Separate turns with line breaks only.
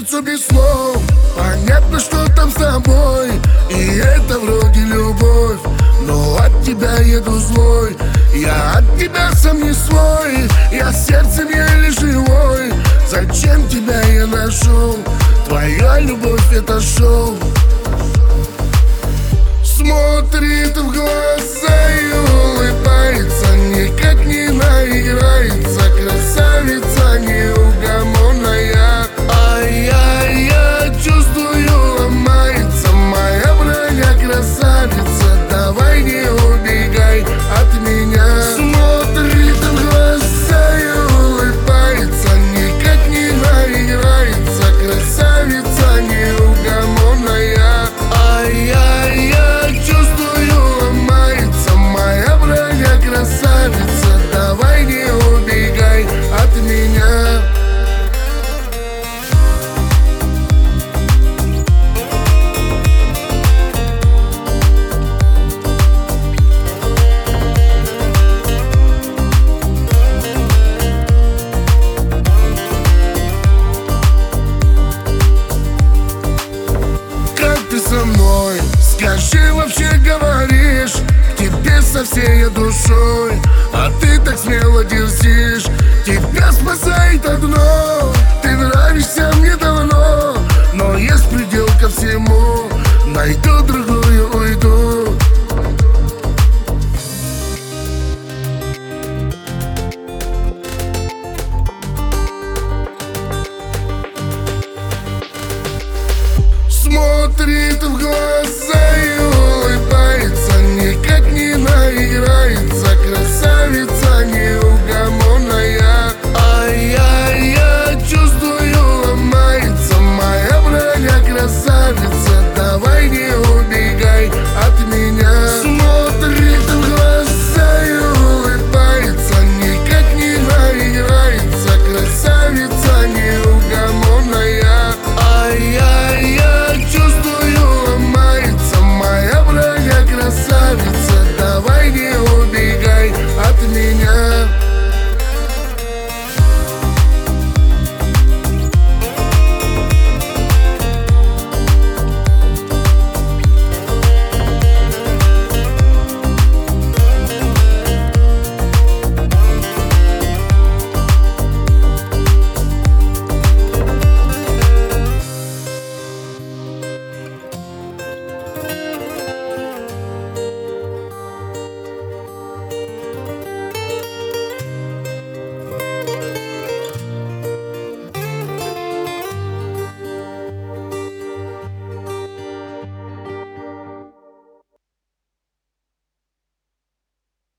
сердцу без слов. Понятно, что там с тобой, и это вроде любовь. Но от тебя еду злой, я от тебя сам не свой. Я сердцем еле живой, зачем тебя я нашел? Твоя любовь это шоу. Смотрит в глаза и улыбается, никак не наиграется. Красавица неугомонная, а я чувствую, ломается моя броня. Красавица, давай не убегай от меня. Смотрит в глаза и улыбается, никак не наиграется. Красавица неугомонная, а я чувствую, ломается моя броня. Красавица, давай не убегай от меня. Как ты со мной? Скажи, вообще говоришь? К тебе со всей душой, а ты так смело дерзишь. Тебя спасает одно: ты нравишься мне давно. Но есть предел ко всему, найду другую, уйду. Смотрит в глаза и